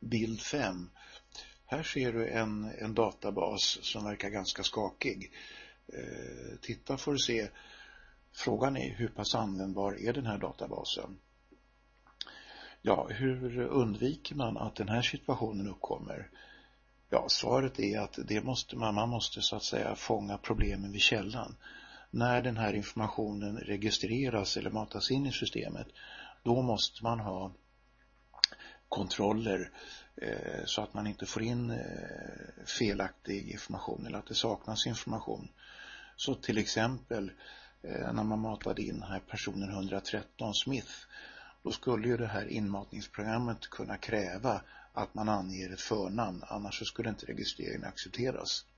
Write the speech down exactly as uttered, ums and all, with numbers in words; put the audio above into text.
Bild fem. Här ser du en, en databas som verkar ganska skakig. Eh, titta för att se. Frågan är hur pass användbar är den här databasen? Ja, hur undviker man att den här situationen uppkommer? Ja, svaret är att det måste man, man måste så att säga fånga problemen vid källan. När den här informationen registreras eller matas in i systemet, då måste man ha kontroller eh, så att man inte får in eh, felaktig information eller att det saknas information. Så till exempel eh, när man matade in den här personen ett ett tre Smith, då skulle ju det här inmatningsprogrammet kunna kräva att man anger ett förnamn, annars så skulle inte registreringen accepteras.